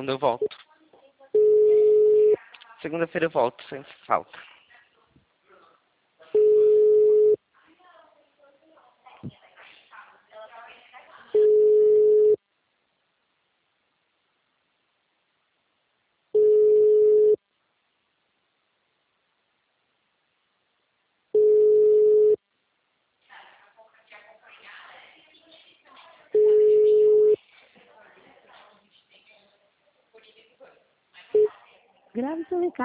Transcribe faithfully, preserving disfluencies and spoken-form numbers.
segunda eu volto. Segunda-feira eu volto, sem falta. Grave seu recado.